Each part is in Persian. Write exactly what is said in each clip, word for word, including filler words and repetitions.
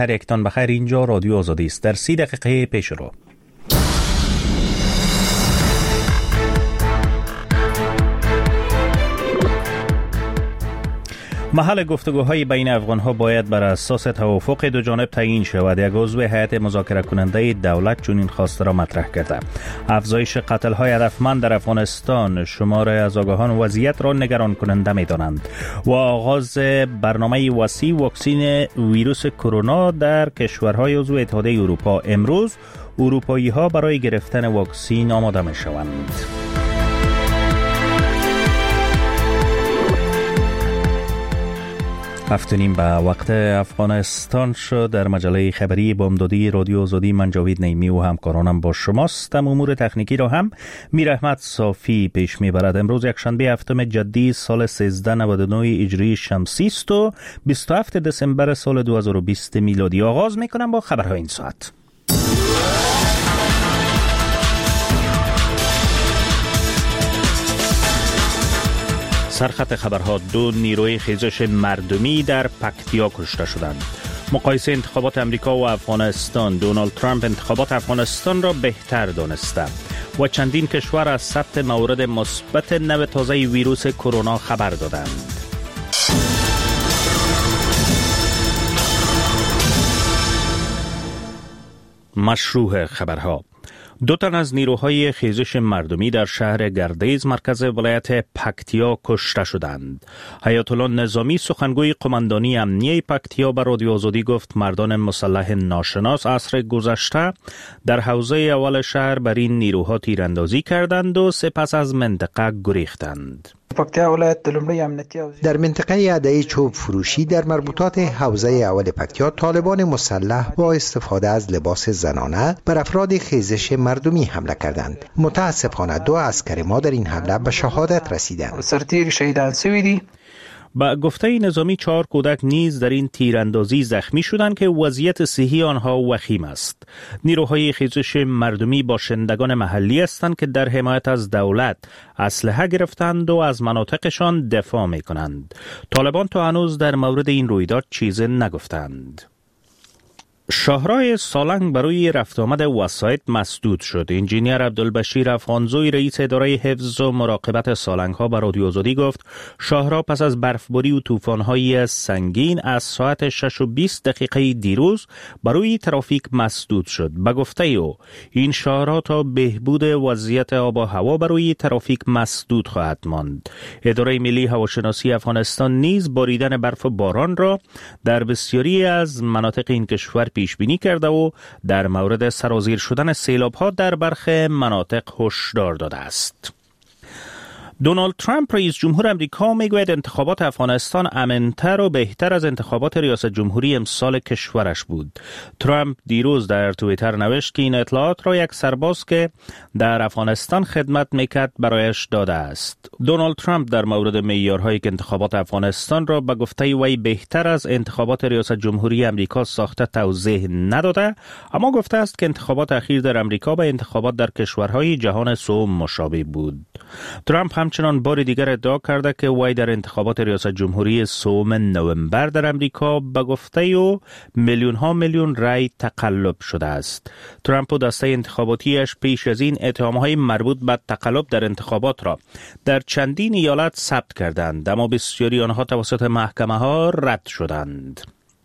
هر یکتان بخیر. اینجا رادیو آزادی است. در سی دقیقه پیش رو محل گفتگوهای بین افغانها باید بر اساس توافق دو جانب تعیین شود. یک عضو هیئت مذاکره کننده دولت چنین خواسته را مطرح کرده. افزایش قتل‌های هدفمند در افغانستان شمار از آگاهان وضعیت را نگران کننده می‌دانند و آغاز برنامه وسیع واکسین ویروس کرونا در کشورهای عضو اتحادیه اروپا. امروز اروپایی‌ها برای گرفتن واکسین آماده می‌شوند. هفتونیم به وقت افغانستان شد. در مجله خبری بامدادی رادیو آزادی من جاوید نعیمی و همکارانم با شماست. امور تکنیکی را هم میر احمد صافی پیش میبرد. امروز یک شنبه هفتم جدی سال سیزده نود و نه هجری شمسی است و بیست و هفتم دسامبر سال دو هزار و بیست میلادی. آغاز میکنم با خبرهای این ساعت. سرخط خبرها: دو نیروی خیزش مردمی در پکتیا کشته شدند. مقایسه انتخابات امریکا و افغانستان: دونالد ترامپ انتخابات افغانستان را بهتر دانسته و چندین کشور از ثبت موارد مثبت نو تازه ویروس کرونا خبر دادند. مشروع خبرها: دو تن از نیروهای خیزش مردمی در شهر گردیز مرکز ولایت پکتیا کشته شدند. حیات الله نظامی سخنگوی قماندانی امنیه پکتیا به رادیو آزادی گفت مردان مسلح ناشناس عصر گذشته در حوزه اول شهر بر این نیروها تیراندازی کردند و سپس از منطقه گریختند. در منطقه عدهی چوب فروشی در مربوطات حوزه اول پکتیا طالبان مسلح با استفاده از لباس زنانه بر افراد خیزش مردمی حمله کردند. متاسفانه دو عسکر ما در این حمله به شهادت رسیدند. سرتیر شهیدان سویدی. با گفته نظامی چهار کودک نیز در این تیراندازی زخمی شدند که وضعیت صحی آنها وخیم است. نیروهای خیزش مردمی باشندگان محلی هستند که در حمایت از دولت اسلحه گرفتند و از مناطقشان دفاع می کنند. طالبان تا هنوز در مورد این رویداد چیزی نگفتند. شاهراه سالنگ برای رفت آمد وسایط مسدود شد. انجینیر عبدالبشیر افغانزوی رئیس اداره حفظ و مراقبت سالنگ ها به رادیو آزادی گفت شاهراه پس از برفباری و طوفان‌های سنگین از ساعت شش و بیست دقیقه دیروز برای ترافیک مسدود شد. به گفته او این شاهراه تا بهبود وضعیت آب و هوا برای ترافیک مسدود خواهد ماند. اداره ملی هواشناسی افغانستان نیز باریدن برف و باران را در بسیاری از مناطق این کشور پیش بینی کرده و در مورد سرازیر شدن سیلاب‌ها در برخی مناطق هشدار داده است. دونالد ترامپ رئیس جمهور امریکا میگوید انتخابات افغانستان امن‌تر و بهتر از انتخابات ریاست جمهوری امسال کشورش بود. ترامپ دیروز در توییتر نوشت که این اطلاعات را یک سرباز که در افغانستان خدمت میکرد برایش داده است. دونالد ترامپ در مورد معیارهایی که انتخابات افغانستان را به گفته وی بهتر از انتخابات ریاست جمهوری امریکا ساخته توضیح نداده، اما گفته است که انتخابات اخیر در امریکا با انتخابات در کشورهای جهان سوم مشابه بود. ترامپ هم همچنان بار دیگر ادعا کرده که وی در انتخابات ریاست جمهوری سوم نوامبر در امریکا به گفته او میلیون ها میلیون رای تقلب شده است. ترامپ و دسته انتخاباتیش پیش از این اتهامهای مربوط به تقلب در انتخابات را در چندین ایالت ثبت کردند، اما بسیاری آنها توسط محکمه ها رد شدند.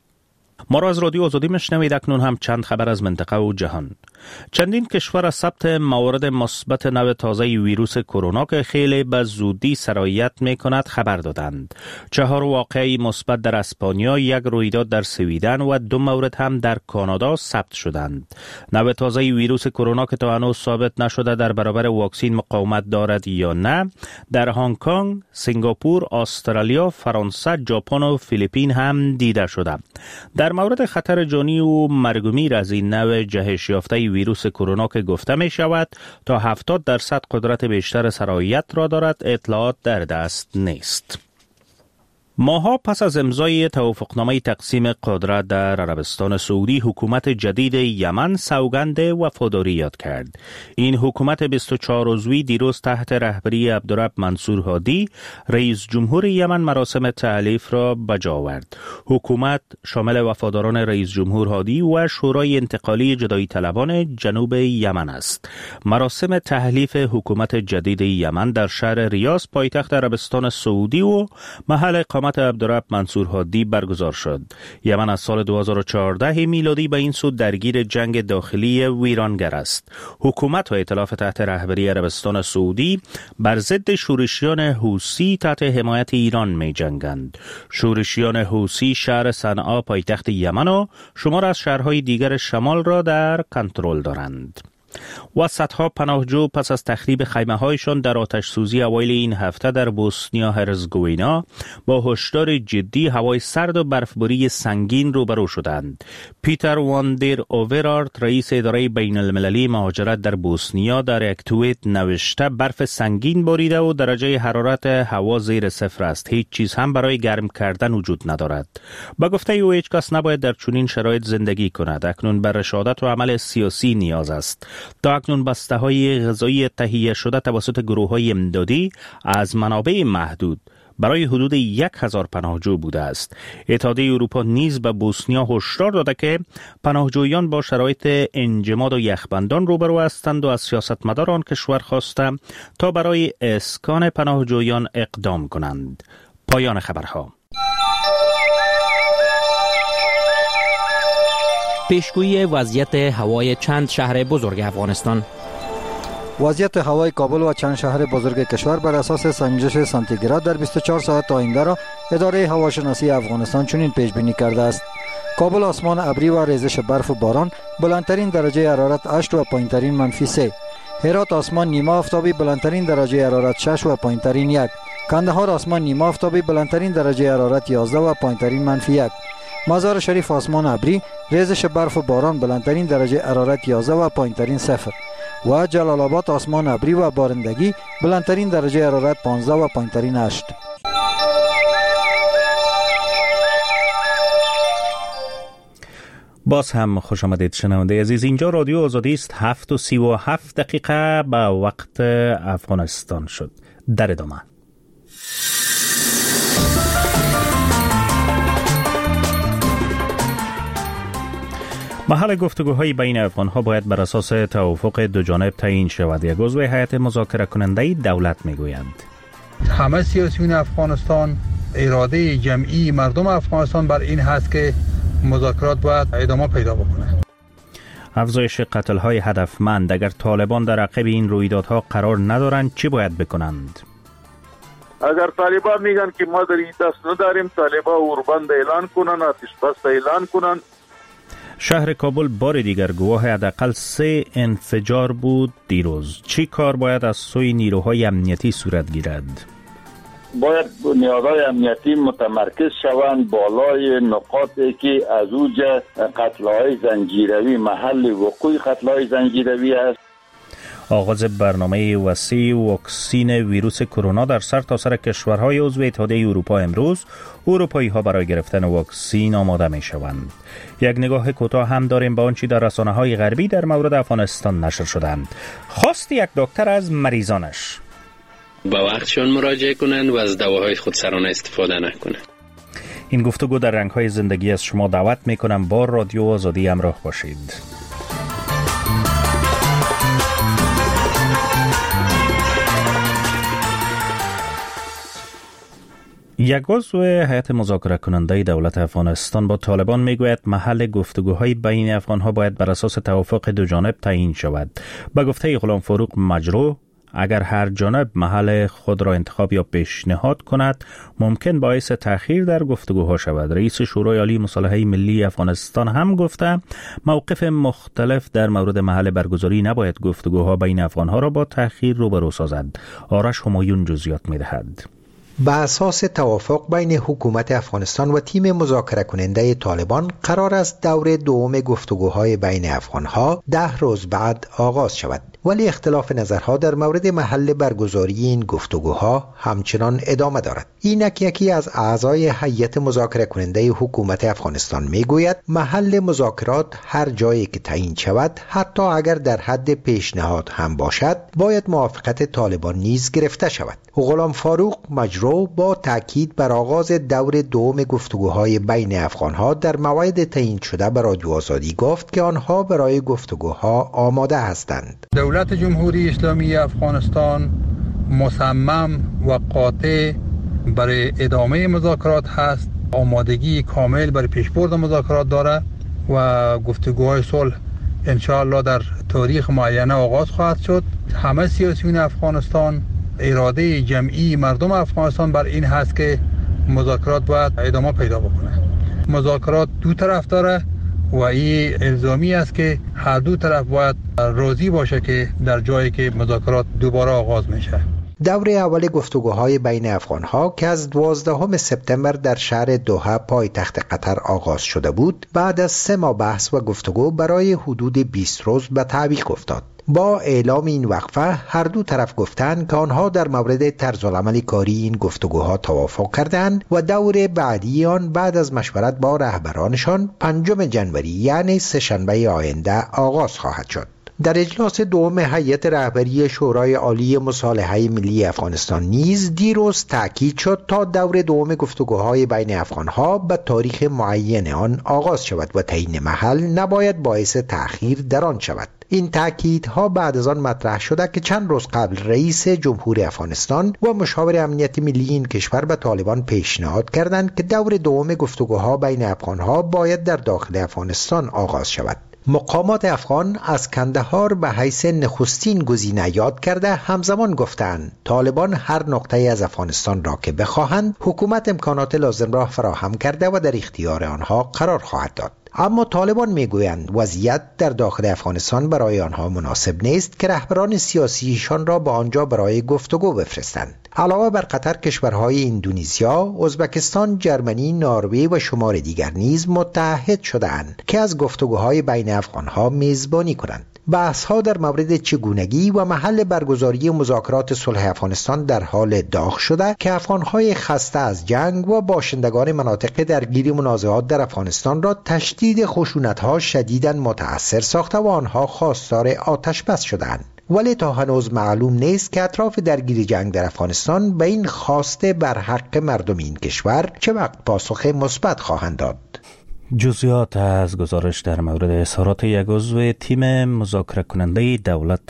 ما را از رادیو آزادی میشنوید. اکنون هم چند خبر از منطقه و جهان. چندین کشور از ثبت موارد مثبت نو تازه ویروس کرونا که خیلی به زودی سرایت میکند خبر دادند. چهار واقعه مثبت در اسپانیا، یک رویداد در سویدن و دو مورد هم در کانادا ثبت شدند. نو تازه ویروس کرونا که تا هنوز ثابت نشده در برابر واکسن مقاومت دارد یا نه، در هنگ کنگ، سنگاپور، استرالیا، فرانسه، ژاپن و فیلیپین هم دیده شده. در مورد خطر جانی و مرگومیر از این نوع جهش یافته ویروس کرونا که گفته می شود تا هفتاد درصد قدرت بیشتر سرایت را دارد، اطلاعات در دست نیست. ماها پس از امضای توافقنامه تقسیم قدرت در عربستان سعودی، حکومت جدید یمن سوگند وفاداری یاد کرد. این حکومت بیست و چهار عضوی دیروز تحت رهبری عبدالرب منصور هادی رئیس جمهور یمن مراسم تألیف را بجا آورد. حکومت شامل وفاداران رئیس جمهور هادی و شورای انتقالی جدایی طلبان جنوب یمن است. مراسم تحلیف حکومت جدید یمن در شهر ریاض پایتخت عربستان سعودی و محل اقامت عبدالرب منصور هادی برگزار شد. یمن از سال دو هزار و چهارده میلادی به این سو درگیر جنگ داخلی ویرانگر است. حکومت و ائتلاف تحت رهبری عربستان سعودی بر ضد شورشیان حوثی تحت حمایت ایران می جنگند. شورشیان حوثی شهر صنعا پایتخت یمن و شمار از شهرهای دیگر شمال را در کنترل دارند. و صدها پناهجو پس از تخریب خیمه‌هایشان در آتش سوزی اوایل این هفته در بوسنیا هرزگوینا با هشدار جدی هوای سرد و برفباری سنگین روبرو شدند. پیتر واندر اوورارت رئیس اداره بین المللی مهاجرت در بوسنیا در یک توییت نوشته برف سنگین باریده و درجه حرارت هوا زیر صفر است. هیچ چیز هم برای گرم کردن وجود ندارد. با گفته او هیچ کس نباید در چنین شرایط زندگی کند. اکنون بر رشادت و عمل سیاسی نیاز است. تا اکنون بسته‌های غذایی تهیه شده توسط گروه‌های امدادی از منابع محدود برای حدود یک هزار پناهجو بوده است. اتحادیه اروپا نیز به بوسنیا هشدار داده که پناهجویان با شرایط انجماد و یخبندان روبرو هستند و از سیاستمدار آن کشور خواسته تا برای اسکان پناهجویان اقدام کنند. پایان خبرها. پیشگویی وضعیت هوای چند شهر بزرگ افغانستان. وضعیت هوای کابل و چند شهر بزرگ کشور بر اساس سنجش سانتیگراد در بیست و چهار ساعت آینده را اداره هواشناسی افغانستان چنین پیش بینی کرده است. کابل آسمان ابری و ریزش برف و باران، بلندترین درجه حرارت هشت و پایینترین منفی سه. هرات آسمان نیمه آفتابی، بلندترین درجه حرارت شش و پایینترین یک. کندهار آسمان نیمه آفتابی، بلندترین درجه حرارت یازده و پایینترین منفی یک. مزار شریف آسمان ابری، ریزش برف و باران، بلندترین درجه حرارت یازده و پایینترین صفر. و جلال آباد آسمان ابری و بارندگی، بلندترین درجه حرارت پانزده و پایینترین هشت. باز هم خوش آمدید شنونده عزیز. اینجا رادیو آزادی است. هفت و سی و هفت دقیقه به وقت افغانستان شد. در ادامه محل گفتگوهای بین افغان‌ها باید بر اساس توافق دو جانب تعیین شود. یک عضو هیئت مذاکره کننده دولت میگویند همه سیاسیون افغانستان، اراده جمعی مردم افغانستان بر این هست که مذاکرات باید ادامه پیدا بکنه. افزایش قتل‌های هدفمند. اگر طالبان در عقب این رویدادها قرار ندارند چی باید بکنند؟ اگر طالبان میگن که ما در این دست نداریم، طالبان اوربند اعلان کنن، آتش بس اعلان کنن. شهر کابل بار دیگر گواه حداقل سه انفجار بود دیروز. چی کار باید از سوی نیروهای امنیتی صورت گیرد؟ باید نیازهای امنیتی متمرکز شوند بالای نقاطی که از اوجه قتل‌های زنجیروی، محل وقوع قتل‌های زنجیروی است. آغاز برنامه وسیع واکسین ویروس کرونا در سرتاسر کشورهای عضو اتحادیه اروپا. امروز اروپایی ها برای گرفتن واکسین آماده می شوند. یک نگاه کوتاه هم داریم به آنچه در رسانه‌های غربی در مورد افغانستان نشر شدند. خواست یک دکتر از مریضانش با وقتشان مراجعه کنند و از دواهای خودسرانه استفاده نکنند. این گفتگو در رنگ‌های زندگی از شما دعوت می‌کنم با رادیو آزادی همراه باشید. یک عضو هیئت مذاکره کننده دولت افغانستان با طالبان میگوید محل گفتگوهای بین افغان‌ها باید بر اساس توافق دو جانب تعیین شود. با گفته غلام فروغ مجروح، اگر هر جانب محل خود را انتخاب یا پیشنهاد کند ممکن باعث تأخیر در گفتگوها شود. رئیس شورای عالی مصالحه ملی افغانستان هم گفته موقف مختلف در مورد محل برگزاری نباید گفتگوها بین افغان‌ها را با تأخیر روبرو سازد. آرش همایون جزئیات می‌دهد. به اساس توافق بین حکومت افغانستان و تیم مذاکره کننده طالبان قرار است دور دوم گفتگوهای بین افغانها ده روز بعد آغاز شود. ولی اختلاف نظرها در مورد محل برگزاری این گفتگوها همچنان ادامه دارد. اینک یکی از اعضای هیئت مذاکره کننده حکومت افغانستان میگوید محل مذاکرات هر جایی که تعیین شود، حتی اگر در حد پیشنهاد هم باشد، باید موافقت طالبان نیز گرفته شود. غلام فاروق مجرو با تاکید بر آغاز دور دوم گفتگوهای بین افغانها در موعد تعیین شده به رادیو آزادی گفت که آنها برای گفتگوها آماده هستند. دولت جمهوری اسلامی افغانستان مصمم و قاطع برای ادامه مذاکرات هست، آمادگی کامل برای پیشبرد مذاکرات داره و گفتگوهای صلح انشاءالله در تاریخ معینه آغاز خواهد شد. همه سیاسیون افغانستان، اراده جمعی مردم افغانستان بر این هست که مذاکرات باید ادامه پیدا بکنه. مذاکرات دو طرف داره و این الزامی است که هر دو طرف باید راضی باشه که در جایی که مذاکرات دوباره آغاز میشه. دور اول گفتگوهای بین افغانها که از دوازدهم سپتامبر در شهر دوحه پایتخت قطر آغاز شده بود، بعد از سه ماه بحث و گفتگو برای حدود بیست روز به تعویق افتاد. با اعلام این وقفه هر دو طرف گفتند که آنها در مورد طرزالعمل کاری این گفتگوها توافق کردند و دور بعدی آن بعد از مشورت با رهبرانشان پنجم جنوری یعنی سه‌شنبه آینده آغاز خواهد شد. در اجلاس دوم هیئت رهبری شورای عالی مصالحه ملی افغانستان نیز دیروز تاکید شد تا دور دوم گفتگوهای بین افغانها به تاریخ معین آن آغاز شود و تعیین محل نباید باعث تأخیر در آن شود. این تاکیدها بعد از آن مطرح شده که چند روز قبل رئیس جمهوری افغانستان و مشاور امنیت ملی این کشور به طالبان پیشنهاد کردند که دور دوم گفتگوها بین افغانها باید در داخل افغانستان آغاز شود. مقامات افغان از کندهار به حیث نخستین گزینه یاد کرده همزمان گفتند طالبان هر نقطه از افغانستان را که بخواهند حکومت امکانات لازم را فراهم کرده و در اختیار آنها قرار خواهد داد. اما طالبان میگویند وضعیت در داخل افغانستان برای آنها مناسب نیست که رهبران سیاسیشان را به آنجا برای گفتگو بفرستند. علاوه بر قطر، کشورهای اندونزیا، ازبکستان، جرمنی، نروژ و شمار دیگر نیز متحد شده‌اند که از گفتگوهای بین افغانها میزبانی کنند. بحث‌ها در مورد چگونگی و محل برگزاری مذاکرات صلح افغانستان در حال داغ شده که افغانهای خسته از جنگ و باشندگان مناطق درگیر منازعات در افغانستان را تشدید خشونت‌ها شدیداً متأثر ساخته و آنها خواستار آتش بس شده‌اند. ولی تا هنوز معلوم نیست که اطراف درگیر جنگ در افغانستان به این خواسته بر حق مردم این کشور چه وقت پاسخ مثبت خواهند داد. جزئیات از گزارش در مورد اظهارات یک عضو تیم مذاکره کننده دولت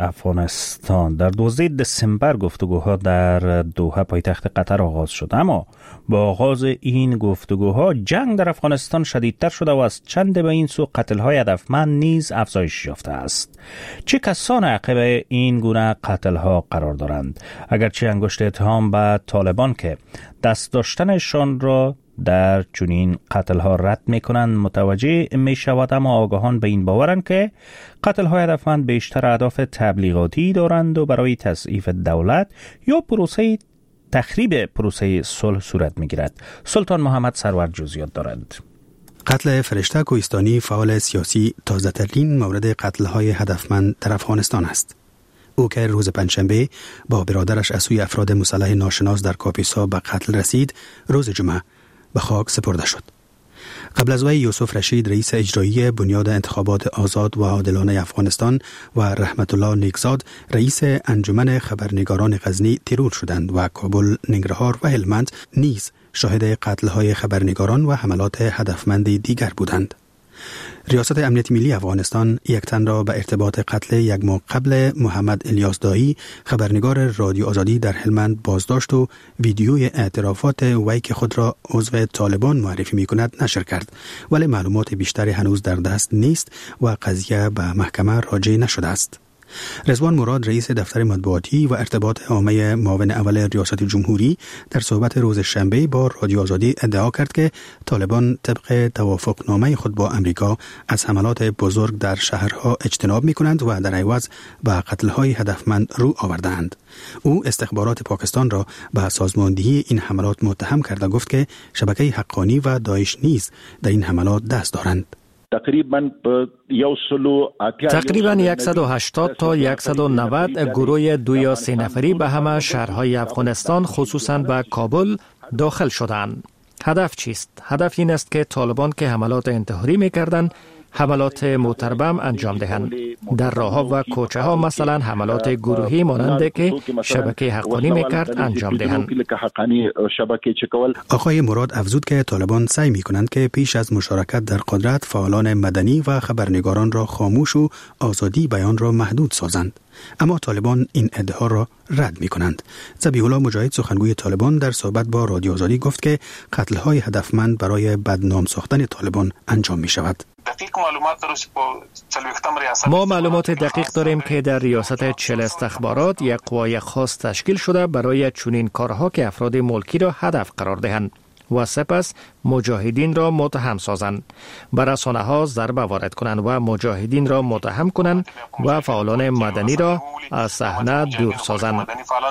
افغانستان. در دوازدهم دسامبر گفتگوها در دوحه پایتخت قطر آغاز شد، اما با آغاز این گفتگوها جنگ در افغانستان شدیدتر شده و از چند به این سو قتل‌های هدفمند نیز افزایش یافته است. چه کسان عقب این گونه قتل‌ها قرار دارند؟ اگرچه انگشت اتهام به طالبان که دست داشتنشان را در چنین قتل‌ها رد می‌کنند متوجه می‌شود، اما آگاهان به این باورند که قتل‌های هدفمند بیشتر اهداف تبلیغاتی دارند و برای تضعیف دولت یا پروسه تخریب پروسه صلح صورت می‌گیرد. سلطان محمد سرور جزئیات دارد. قتل فرشته کوهستانی فعال سیاسی تازه‌ترین مورد قتل‌های هدفمند در افغانستان است. او که روز پنجشنبه با برادرش از سوی افراد مسلح ناشناس در کاپیسا به قتل رسید، روز جمعه به خاک سپرده شد. قبل از وی یوسف رشید رئیس اجرایی بنیاد انتخابات آزاد و عادلانه افغانستان و رحمت الله نیکزاد رئیس انجمن خبرنگاران غزنی ترور شدند و کابل، ننگرهار و هلمند نیز شاهد قتل‌های خبرنگاران و حملات هدفمند دیگر بودند. ریاست امنیت ملی افغانستان یک تن را به ارتباط قتل یک ماه قبل محمد الیاس دایی خبرنگار رادیو آزادی در هلمند بازداشت و ویدیوی اعترافات وی که خود را عضو طالبان معرفی می کند نشر کرد، ولی معلومات بیشتری هنوز در دست نیست و قضیه به محکمه راجع نشده است. رضوان مراد رئیس دفتر مطبوعاتی و ارتباط عامه معاون اول ریاست جمهوری در صحبت روز شنبه با رادیو آزادی ادعا کرد که طالبان طبق توافقنامه خود با امریکا از حملات بزرگ در شهرها اجتناب می کنند و در عوض به قتل‌های هدفمند رو آوردند. او استخبارات پاکستان را به سازماندهی این حملات متهم کرده گفت که شبکه حقانی و داعش نیز در این حملات دست دارند. تقریبا تقریبا صد و هشتاد تا صد و نود گروه دو یا سه نفری به همه شهرهای افغانستان خصوصا به کابل داخل شدند. هدف چیست؟ هدف این است که طالبان که حملات انتحاری می‌کردند حملات متربم انجام دهند. در راه‌ها و کوچه‌ها مثلا حملات گروهی مانند که شبکه حقانی می‌کرد انجام دهند. آقای مراد افزود که طالبان سعی می‌کنند که پیش از مشارکت در قدرت فعالان مدنی و خبرنگاران را خاموش و آزادی بیان را محدود سازند. اما طالبان این ادعا را رد می کنند. ذبیح الله مجاهد سخنگوی طالبان در صحبت با رادیو آزادی گفت که قتل‌های هدفمند برای بدنام ساختن طالبان انجام می شود. ما معلومات دقیق داریم که در ریاست چهل استخبارات یک قوای خاص تشکیل شده برای چنین کارها که افراد ملکی را هدف قرار دهند و سپس مجاهدین را متهم سازند، بر رسانه‌ها ضربه وارد کنند و مجاهدین را متهم کنند و فعالان مدنی را از صحنه دور سازند.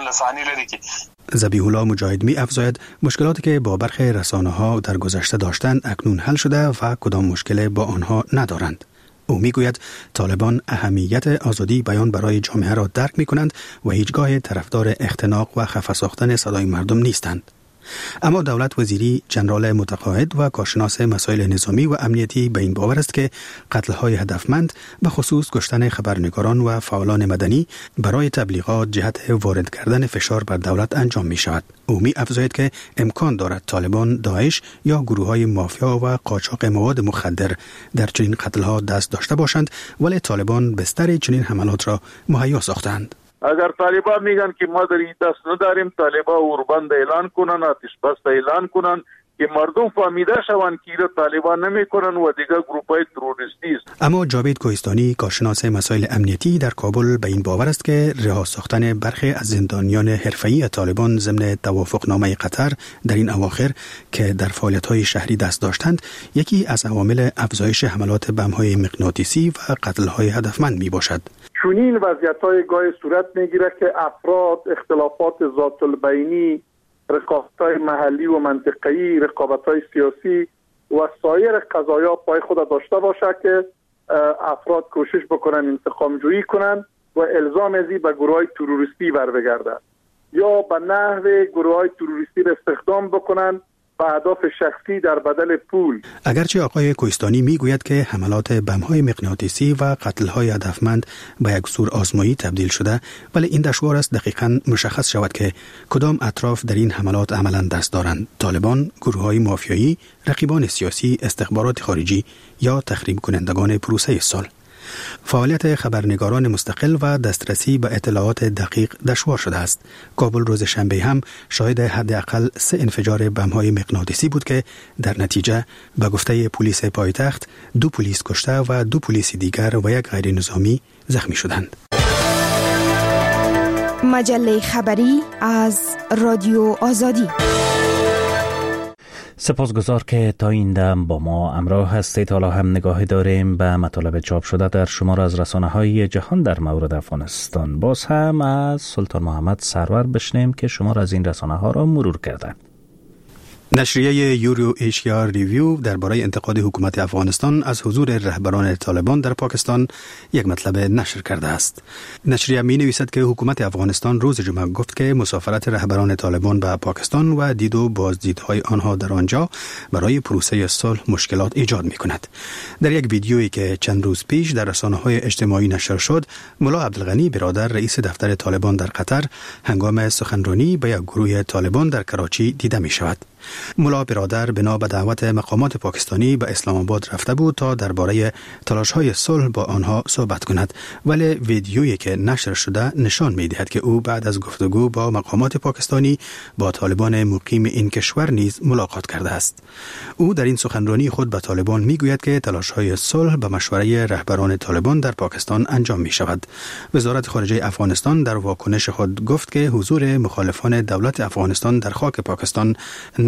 ذبیح الله مجاهد می افزاید مشکلاتی که با برخی رسانه‌ها در گذشته داشتند اکنون حل شده و کدام مشکل با آنها ندارند. او می گوید طالبان اهمیت آزادی بیان برای جامعه را درک می کنند و هیچگاه طرفدار اختناق و خفه ساختن صدای مردم نیستند. اما دولت وزیری جنرال متقاعد و کارشناس مسائل نظامی و امنیتی به این باور است که قتل‌های هدفمند به خصوص کشتن خبرنگاران و فعالان مدنی برای تبلیغات جهت وارد کردن فشار بر دولت انجام می شود. او می افزاید که امکان دارد طالبان، داعش یا گروه‌های مافیا و قاچاق مواد مخدر در چنین قتل‌ها دست داشته باشند، ولی طالبان بستر چنین حملات را مهیا ساختند. اگر طالبان میگن که ما در این دست نداریم، طالبان اوربند اعلان کنن، آتش بس اعلان کنن که مردم فهمیده شوند که ایره طالبان نمیکنن و دیگه گروپای تروریستی است. اما جاوید کوهستانی کارشناس مسائل امنیتی در کابل به این باور است که رها ساختن برخی از زندانیان حرفه‌ای طالبان ضمن توافقنامه قطر در این اواخر که در فعالیت‌های شهری دست داشتند یکی از عوامل افزایش حملات بم‌های مغناطیسی و قتل‌های هدفمند میباشد. چنین وضعیت‌های گاهی صورت می‌گیرد که افراد اختلافات ذات البینی، رقابت‌های محلی و منطقه‌ای، رقابت‌های سیاسی و سایر قضایا پای خود داشته باشد که افراد کوشش بکنن انتقام جویی کنند و الزام ازی به گروه‌های تروریستی بر بگردند یا به نحو گروه‌های تروریستی را استخدام بکنند به اهداف شخصی در بدل پول. اگرچه آقای کوهستانی میگوید که حملات بم‌های مغناطیسی و قتل‌های هدفمند به یک سور آزمایی تبدیل شده، ولی این دشوار است دقیقاً مشخص شود که کدام اطراف در این حملات عملاً دست دارند: طالبان، گروه‌های مافیایی، رقیبان سیاسی، استخبارات خارجی یا تخریب کنندگان پروسه صلح. فعالیت خبرنگاران مستقل و دسترسی به اطلاعات دقیق دشوار شده است. کابل روز شنبه هم شاهد حداقل سه انفجار بم‌های مغناطیسی بود که در نتیجه به گفته پلیس پایتخت دو پلیس کشته و دو پلیس دیگر و یک غیر نظامی زخمی شدند. مجله خبری از رادیو آزادی. سپاسگزار که تا این دم با ما همراه هستید. حالا هم نگاه داریم به مطالب چاپ شده در شمار از رسانه‌های جهان در مورد افغانستان. باز هم از سلطان محمد سرور بشنیم که شمار از این رسانه‌ها را مرور کرده. نشریه یورو ایشیا ریویو درباره انتقاد حکومت افغانستان از حضور رهبران طالبان در پاکستان یک مطلب نشر کرده است. نشریه می نویسد که حکومت افغانستان روز جمعه گفت که مسافرت رهبران طالبان به پاکستان و دید و بازدیدهای آنها در آنجا برای پروسه صلح مشکلات ایجاد می کند. در یک ویدیویی که چند روز پیش در رسانه‌های اجتماعی نشر شد، ملا عبدالغنی برادر رئیس دفتر طالبان در قطر هنگام سخنرانی به یک گروه طالبان در کراچی دیده می شود. ملا برادر بنا به دعوت مقامات پاکستانی به اسلام آباد رفته بود تا درباره تلاش‌های صلح با آنها صحبت کند، ولی ویدیویی که نشر شده نشان می‌دهد که او بعد از گفتگو با مقامات پاکستانی با طالبان مقیم این کشور نیز ملاقات کرده است. او در این سخنرانی خود به طالبان می‌گوید که تلاش‌های صلح به مشوره رهبران طالبان در پاکستان انجام می‌شود. وزارت خارجه افغانستان در واکنش خود گفت که حضور مخالفان دولت افغانستان در خاک پاکستان نه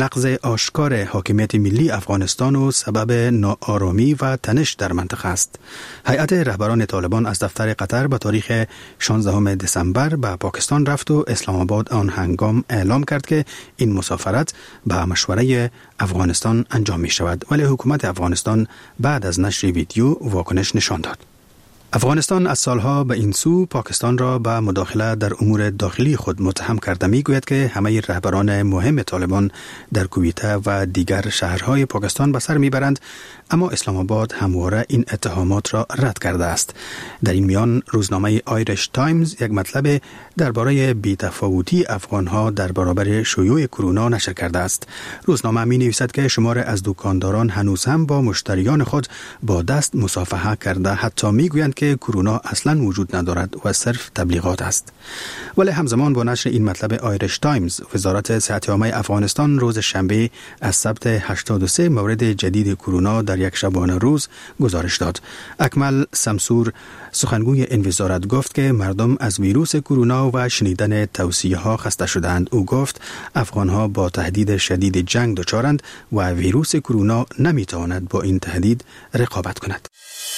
نقض آشکار حاکمیت ملی افغانستان و سبب ناآرامی و تنش در منطقه است. هیئت رهبران طالبان از دفتر قطر به تاریخ شانزدهم دسامبر به پاکستان رفت و اسلام آباد آن هنگام اعلام کرد که این مسافرت به مشوره افغانستان انجام می شود، ولی حکومت افغانستان بعد از نشر ویدیو واکنش نشان داد. افغانستان از سالها به این سو پاکستان را به مداخله در امور داخلی خود متهم کرده می گوید که همه رهبران مهم طالبان در کویته و دیگر شهرهای پاکستان به سر می برند، اما اسلام آباد همواره این اتهامات را رد کرده است. در این میان روزنامه آیرش تایمز یک مطلب درباره بی‌تفاوتی افغانها در برابر شیوع کرونا نشر کرده است. روزنامه می نویسد که شمار از دکانداران هنوز هم با مشتریان خود با دست مصافحه کرده، حتی می گویند که کرونا اصلا وجود ندارد و صرف تبلیغات است. ولی همزمان با نشر این مطلب آیرش تایمز، وزارت صحت عامه افغانستان روز شنبه از ثبت هشتاد و سه مورد جدید کرونا در یک شبانه روز گزارش داد. اکمل سمسور سخنگوی این وزارت گفت که مردم از ویروس کرونا و شنیدن توصیه ها خسته شدند. او گفت افغانها با تهدید شدید جنگ دچارند و ویروس کرونا نمیتواند با این تهدید رقابت کند.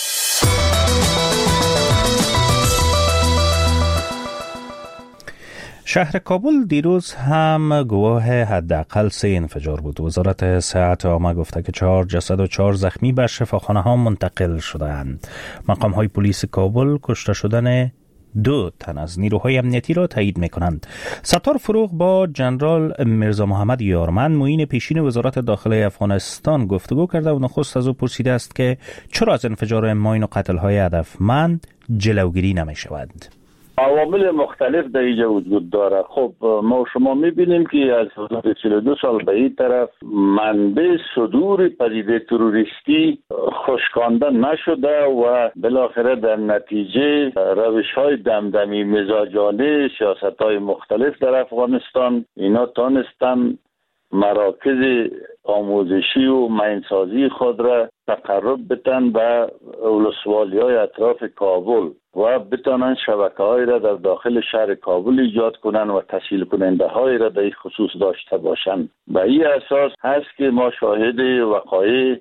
شهر کابل دیروز هم گواه حداقل سه انفجار بود. وزارت صحت عامه گفته که چهار جسد و چهار زخمی به شفاخانه ها منتقل شدند. مقام های پلیس کابل کشته شدن دو تن از نیروهای امنیتی را تایید می‌کنند. ستار فروغ با جنرال میرزا محمد یارمند معین پیشین وزارت داخله افغانستان گفتگو کرده و نخست از او پرسیده است که چرا از انفجار ماین و قتل‌های هدفمند جلوگیری نمی‌شود. عوامل مختلف در اینجا وجود داره. خب ما شما میبینیم که از حدود چهل و دو سال به این طرف منبع صدور پدیده تروریستی خشکانده نشده و بالاخره در نتیجه روش های دمدمی مزاجانه سیاست های مختلف در افغانستان اینا تانستن مراکز آموزشی و ماینسازی خود را تقرب بتن به ولسوالی های اطراف کابل و بتانن شبکه های را در داخل شهر کابل ایجاد کنن و تسهیل کننده های را در این خصوص داشته باشند. به این اساس هست که ما شاهد وقایع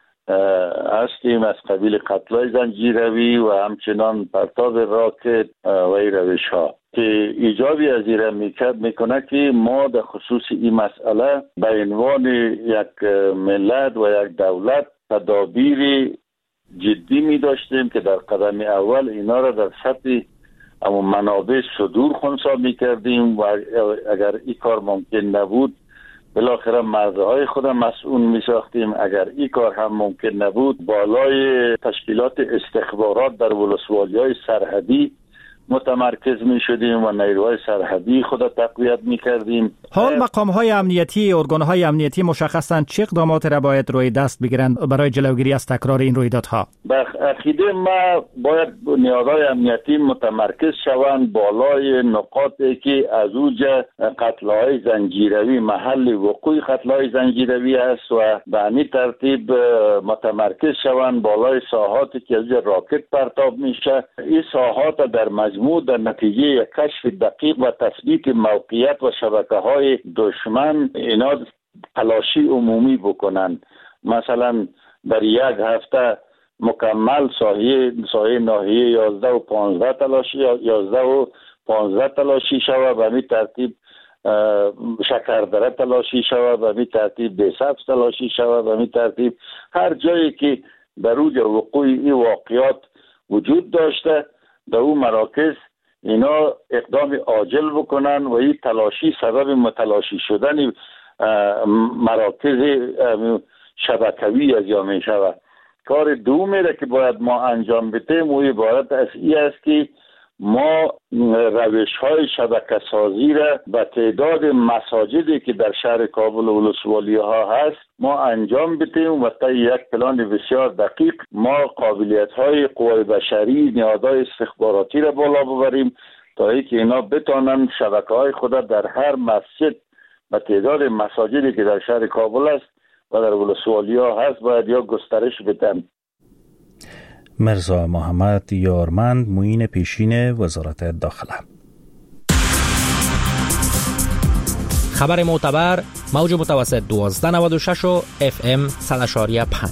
هستیم از قبیل قتل‌های زنجیروی و همچنان پرتاب راکت و این روش ها که ایجابی از این را میکنه که ما در خصوص این مسئله به عنوان یک ملت و یک دولت تدابیر جدی می داشتیم که در قدم اول اینا را در سطح اما منابع صدور خنثی می کردیم و اگر این کار ممکن نبود بالاخره مرزهای خود مسئول می ساختیم. اگر این کار هم ممکن نبود بالای تشکیلات استخبارات در ولسوالی های سرحدی متمرکز می شدیم و نیروهای سرحدی خود تقویت می کردیم. حال مقام های امنیتی، ارگان های امنیتی مشخصاً چه اقدامات را باید روی دست بگیرند برای جلوگیری از تکرار این رویدادها؟ به عقیده ما باید نیازهای امنیتی متمرکز شوند بالای نقاطی که از اوج قتل‌های زنجیروی محل وقوع قتل‌های زنجیروی است و به همین ترتیب متمرکز شوند بالای ساحاتی که از راکت پرتاب میشه. این ساحات در مجموع در نتیجه کشف دقیق و تثبیت موقعیت و شبکه‌های دشمن اینا تلاشی عمومی بکنند. مثلا در یک هفته مکمل ساحه ساحه ناحیه یازده و پانزده تلاشی یازده و پانزده تلاشی شود، به همین ترتیب شکردره تلاشی شود، به همین ترتیب بیسبز تلاشی شود، به همین ترتیب هر جایی که در اوج وقوع این واقعیات وجود داشته در اون مراکز اینا اقدام عاجل بکنن و این تلاشی سبب متلاشی شدن مراکز شبکوی از یا می شود. کار دومی را که باید ما انجام بدیم و عبارت از این است که ما روش های شبکه سازی را به تعداد مساجدی که در شهر کابل و ولسوالی ها هست ما انجام بدیم و تا یک پلان بسیار دقیق ما قابلیت های قوای بشری نیازهای استخباراتی را بالا ببریم تا اینکه اینا بتانن شبکه های خود در هر مسجد به تعداد مساجدی که در شهر کابل است و در ولسوالی ها هست باید یا گسترش بدن. میرزا محمد یارمند معین پیشین وزارت داخله. خبر معتبر موج متوسط دوازده نود و شش و اف ام صد و پنج.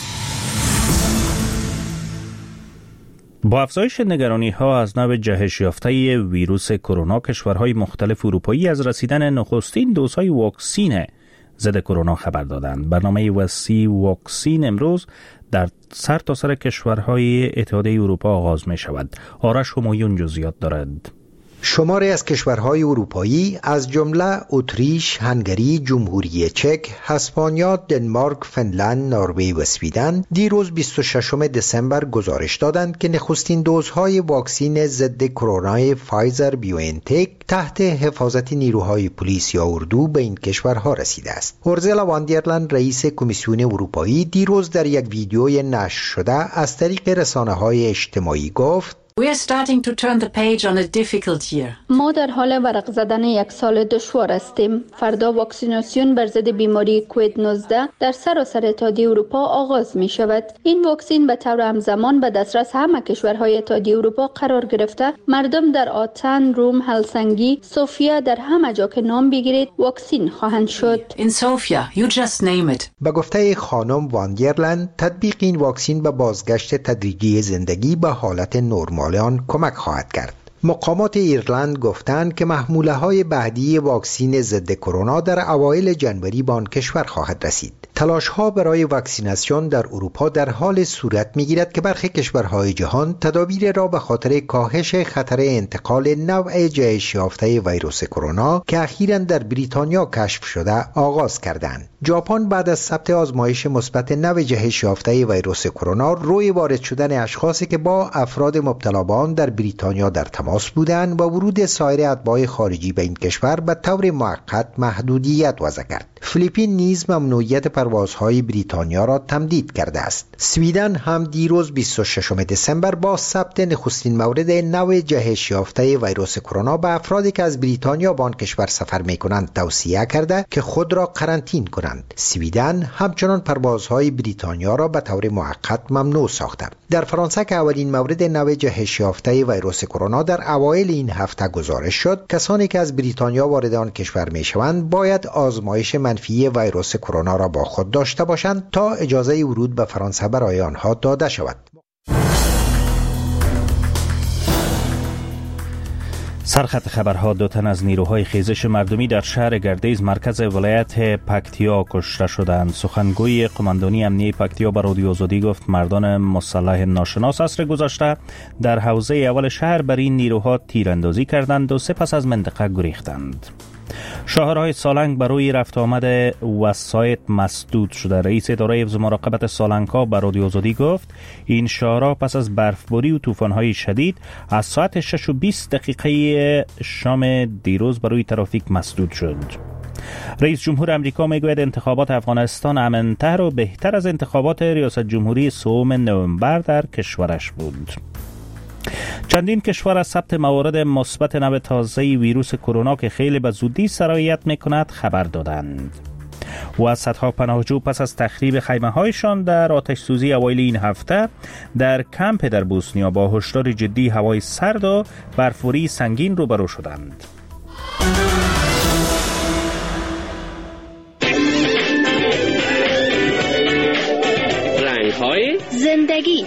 با افزایش نگرانی ها از نوع جهش یافته ویروس کرونا، کشورهای مختلف اروپایی از رسیدن نخستین دوزهای واکسین ضد کرونا خبر دادند. برنامه وسیع واکسین امروز در سر تا سر کشورهای اتحادیه اروپا آغاز می شود. آرش همایون جزئیات دارد. شماری از کشورهای اروپایی از جمله اتریش، هنگری، جمهوری چک، اسپانیا، دنمارک، فنلند، نروژ و اسویدن دیروز بیست و ششم دسامبر گزارش دادند که نخستین دوزهای واکسین ضد کرونا فایزر بیوانتک تحت حفاظت نیروهای پلیس یا اردو به این کشورها رسیده است. اورزلا وان در لین رئیس کمیسیون اروپایی دیروز در یک ویدیوی نشر شده از طریق رسانه‌های اجتماعی گفت: We are starting to turn the page on a difficult year. ما در حال ورق زدن یک سال دشوار هستیم. فردا واکسیناسیون بر ضد بیماری کووید نوزده در سراسر اتحادیه اروپا آغاز می شود. این واکسین به طور همزمان به دسترس همه کشورهای اتحادیه اروپا قرار گرفته. مردم در آتن، روم، هلسنگی، سوفیا در همه جا که نام بگیرید واکسین خواهند شد. In Sofia, you just name it. به گفته خانم وان در لین، تطبیق این واکسین به بازگشت تدریجی زندگی به حالت نرمال آن کمک خواهد کرد. مقامات ایرلند گفتند که محموله های بعدی واکسین ضد کرونا در اوایل جنوری به آن کشور خواهد رسید. تلاش ها برای واکسیناسیون در اروپا در حال صورت می گیرد که برخی کشورهای جهان تدابیر را به خاطر کاهش خطر انتقال نوع جهش یافته ویروس کرونا که اخیراً در بریتانیا کشف شده آغاز کردند. ژاپن بعد از ثبت آزمایش مثبت نوع جهش یافته ویروس کرونا روی وارد شدن اشخاصی که با افراد مبتلا به آن در بریتانیا در تماس بودند و ورود سایر اتباع خارجی به این کشور به طور موقت محدودیت وضع کرد. فیلیپین نیز ممنوعیت پروازهای بریتانیا را تمدید کرده است. سویدن هم دیروز بیست و ششم دسامبر با ثبت نخستین مورد نوع جهش یافته ویروس کرونا به افرادی که از بریتانیا به آن کشور سفر می‌کنند توصیه کرده که خود را قرنطین کنند. سویدن همچنان پروازهای بریتانیا را به طور موقت ممنوع ساخته. در فرانسه که اولین مورد نوع جهش یافته ویروس کرونا در اوایل این هفته گزارش شد، کسانی که از بریتانیا وارد آن کشور می‌شوند باید آزمایش منفی ویروس کرونا را با خود داشته باشند تا اجازه ورود به فرانسه برای آنها داده شود. سرخط خبرها: دو تن از نیروهای خیزش مردمی در شهر گردیز مرکز ولایت پکتیا کشته شدند. سخنگوی قماندانی امنیه پکتیا به رادیو آزادی گفت مردان مسلح ناشناس عصر گذشته در حوزه اول شهر بر این نیروها تیراندازی کردند و سپس از منطقه گریختند. شاهرهای سالنگ بروی رفت آمد وسایط مسدود شده. رئیس اداره حفظ مراقبت سالنگ‌ها به رادیو آزادی گفت این شاهرها پس از برفباری و طوفان‌های شدید از ساعت شش و بیست دقیقه شام دیروز بروی ترافیک مسدود شد. رئیس جمهور امریکا میگوید انتخابات افغانستان امن‌تر و بهتر از انتخابات ریاست جمهوری سوم نوامبر در کشورش بود. چندین کشور از ثبت موارد مثبت نوع تازه ویروس کرونا که خیلی به زودی سرایت میکند خبر دادند. و از صدها پناهجو پس از تخریب خیمه هایشان در آتش سوزی اوایل این هفته در کمپ در بوسنیا با هشدار جدی هوای سرد و برفوری سنگین روبرو شدند. رنگ های زندگی.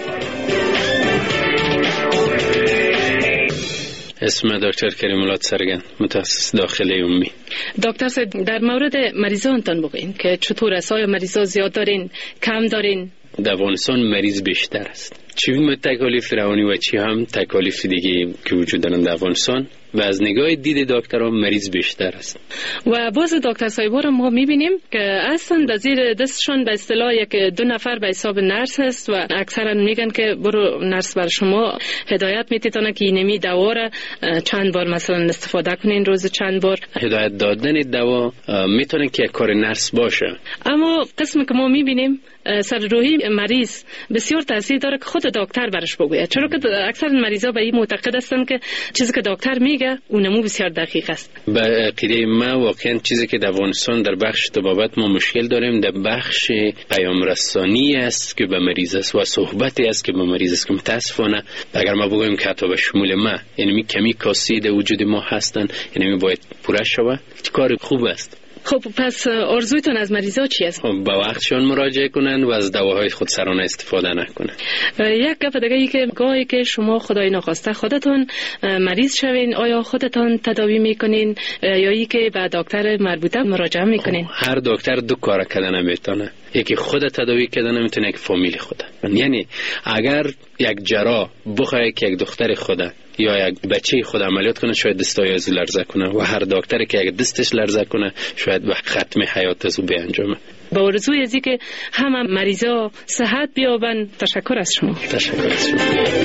اسم دکتر کریم الله سرگن، متخصص داخلی عمومی. دکتر صاحب در مورد مریضانتان بگوین که چطور است؟ آیا مریضا زیاد دارین، کم دارین؟ در افغانستان مریض بیشتر است. چی تکالیف روانی و چی هم تکالیف دیگه که وجود دارند در افغانستان و از نگاه دید دکترها مریض بیشتر است. و باز دکتر صاحب را ما میبینیم که اصلا در زیر دستشون به اصطلاح یک دو نفر به حساب نرس است و اکثرا میگن که برو نرس بر شما هدایت میتونه که اینمی دوا را چند بار مثلا استفاده کنین، روز چند بار. هدایت دادن دوا میتونه که کار نرس باشه، اما قسمی که ما میبینیم سر روحی مریض بسیار تاثیر داره که خود خود دکتر برش بگوید، چرا که اکثر مریضا به این معتقد هستند که چیزی که دکتر میگه اونمو بسیار دقیق است. به عقیده ما واقعا چیزی که در افغانستان در بخش طبابت ما مشکل داریم در بخش پیام رسانی است که به مریض است و صحبتی است که به مریض است، که متاسفانه اگر ما بگویم که حتی به شمول ما یعنی کمی کاسی در وجود ما هستن، یعنی باید پوره شود، کار خوب است. خب پس آرزویتون از مریضا چی است؟ خب با وقتشان مراجعه کنند و از دواهای خودسرانه استفاده نکنند. یک گپ دیگه ای که گاهی که شما خدای ناخواسته خودتون مریض شوین، آیا خودتون تداوی میکنین یا ای که به دکتر مربوطه مراجعه میکنین؟ خب هر دکتر دو کار کردن نمیتونه، یکی خود تداوی کردن نمیتونه، یک فامیل خوده. یعنی اگر یک جراح بخواد که یک دختر خوده یا یک بچه خود عملیات کنه، شاید دستای از لرزه کنه و هر دکتری که یک دستش لرزه کنه شاید به ختم حیات از او بیانجامه. با آرزوی از اینکه همه مریضا صحت بیابن، تشکر از شما. تشکر از شما.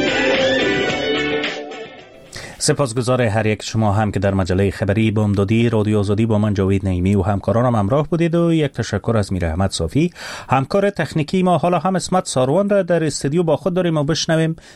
سپاسگزار هر یک شما هم که در مجله خبری بامدادی رادیو آزادی با من جاوید نعیمی و همکارانم همراه بودید و یک تشکر از میر احمد صافی همکار تکنیکی ما. حالا هم اسمت ساروان را در استودیو با خود داریم و بشنویم